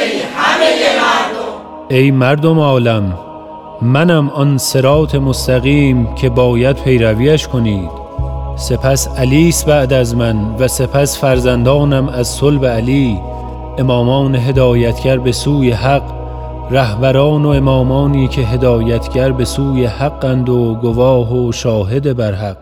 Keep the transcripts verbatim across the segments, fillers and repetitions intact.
ای همه مردم. ای مردم عالم، منم آن صراط مستقیم که باید پیرویش کنید. سپس علی است بعد از من و سپس فرزندانم از صلب علی، امامان هدایتگر به سوی حق، رهبران و امامانی که هدایتگر به سوی حقند و گواه و شاهد بر حق.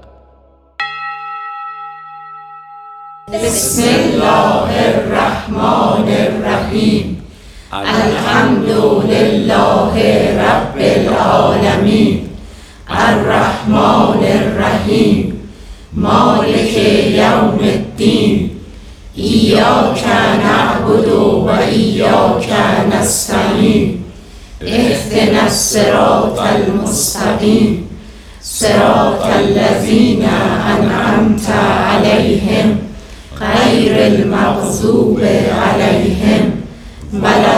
بسم الله الرحمن الرحیم. الحمد لله رب العالمین. الرحمن الرحیم. مالک یوم الدین. ایاک نعبد و ایاک نستعین. اهدنا الصراط المستقیم. صراط الذین انعمت علیهم غیر المغضوب علیهم ولا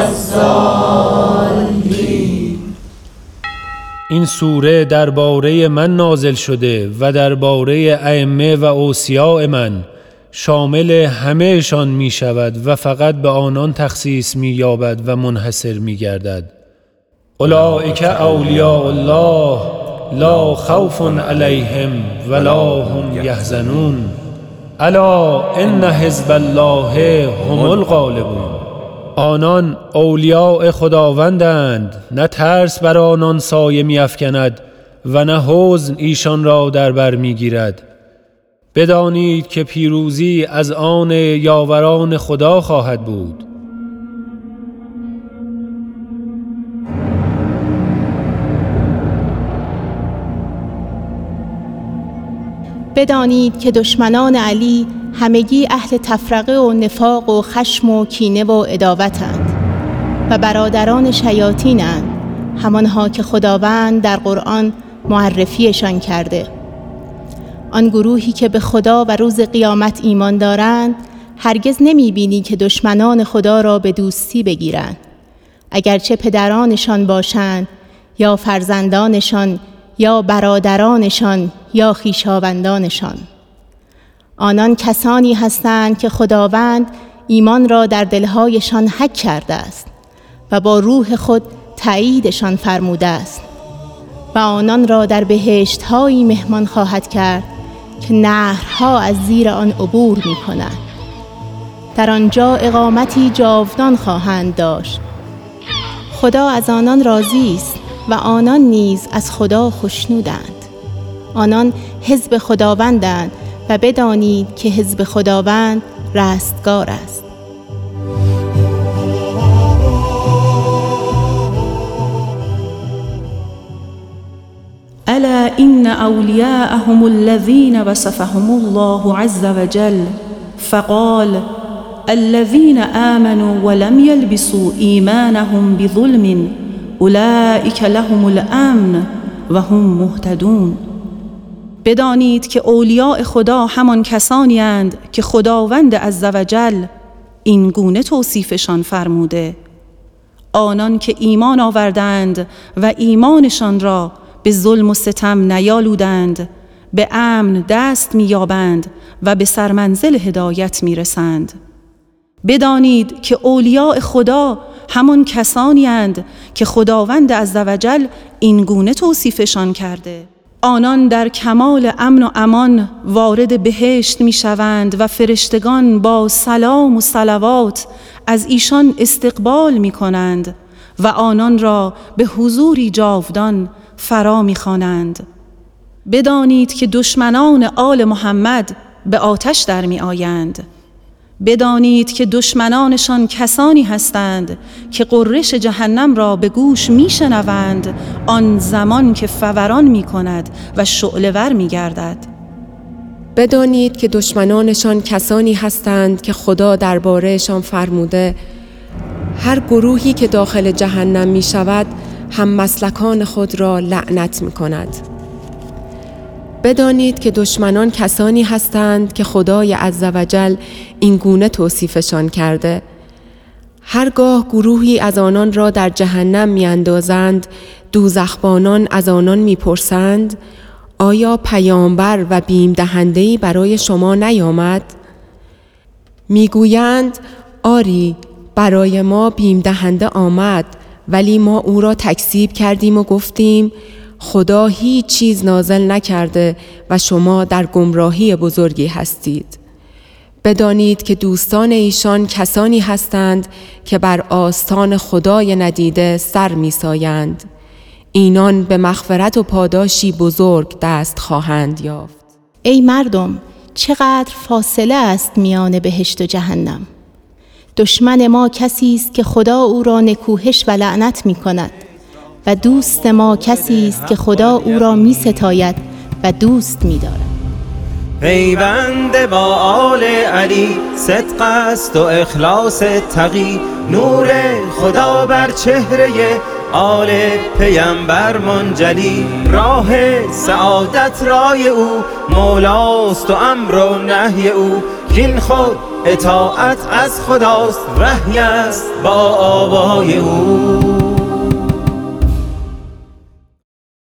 الضالین. این سوره درباره من نازل شده و درباره ائمه و اوصیاء من، شامل همهشان می شود و فقط به آنان تخصیص می یابد و منحصر می گردد. اولئک اولیاء الله لا خوف علیهم ولا هم یحزنون الا ان حزب الله هم الغالبون. آنان اولیاء خداوندند، نه ترس بر آنان سایه می افکند و نه حزن ایشان را در بر می گیرد. بدانید که پیروزی از آن یاوران خدا خواهد بود. بدانید که دشمنان علی همگی اهل تفرقه و نفاق و خشم و کینه و عداوتند و برادران شیاطینند، همانها که خداوند در قرآن معرفیشان کرده. آن گروهی که به خدا و روز قیامت ایمان دارند هرگز نمی بینی که دشمنان خدا را به دوستی بگیرند، اگرچه پدرانشان باشند یا فرزندانشان یا برادرانشان یا خویشاوندانشان. آنان کسانی هستند که خداوند ایمان را در دلهایشان حک کرده است و با روح خود تأییدشان فرموده است و آنان را در بهشت‌هایی مهمان خواهد کرد که نهرها از زیر آن عبور می کنند. در آنجا اقامتی جاودان خواهند داشت. خدا از آنان راضی است و آنان نیز از خدا خوشنودند. آنان حزب خداوندند و بدانید که حزب خداوند رستگار است. الا ان اولیاءهم الذین وصفهم الله عز وجل فقال الذين آمنوا ولم يلبسوا ایمانهم بظلم اولئک لهم الامن و هم مهتدون. بدانید که اولیاء خدا همان کسانی اند که خداوند عزوجل این گونه توصیفشان فرموده: آنان که ایمان آوردند و ایمانشان را به ظلم و ستم نیالودند، به امن دست می‌یابند و به سرمنزل هدایت می‌رسند. بدانید که اولیاء خدا همان کسانی اند که خداوند عزوجل این گونه توصیفشان کرده: آنان در کمال امن و امان وارد بهشت می شوند و فرشتگان با سلام و صلوات از ایشان استقبال می کنند و آنان را به حضوری جاودان فرا می خوانند. بدانید که دشمنان آل محمد به آتش در می آیند. بدانید که دشمنانشان کسانی هستند که غرش جهنم را به گوش می شنوند آن زمان که فوران می کند و شعله‌ور می گردد. بدانید که دشمنانشان کسانی هستند که خدا دربارهشان فرموده: هر گروهی که داخل جهنم می شود هم مسلکان خود را لعنت می کند. بدانید که دشمنان کسانی هستند که خدای عزوجل این گونه توصیفشان کرده: هرگاه گروهی از آنان را در جهنم می اندازند، دوزخبانان از آنان می پرسند: آیا پیامبر و بیم دهنده‌ای برای شما نیامد؟ می گویند: آری، برای ما بیم دهنده آمد، ولی ما او را تکذیب کردیم و گفتیم خدا هیچ چیز نازل نکرده و شما در گمراهی بزرگی هستید. بدانید که دوستان ایشان کسانی هستند که بر آستان خدای ندیده سر می‌سایند. اینان به مغفرت و پاداشی بزرگ دست خواهند یافت. ای مردم، چقدر فاصله است میان بهشت و جهنم. دشمن ما کسی است که خدا او را نکوهش و لعنت می کند و دوست ما کسی است که خدا او را می ستاید و دوست می دارد. پیوند با آل علی صدق است و اخلاص تقی، نور خدا بر چهره آل پیمبر منجلی. راه سعادت رای او مولاست و امر و نهی او، کین خود اطاعت از خداست وحی است با آوای او.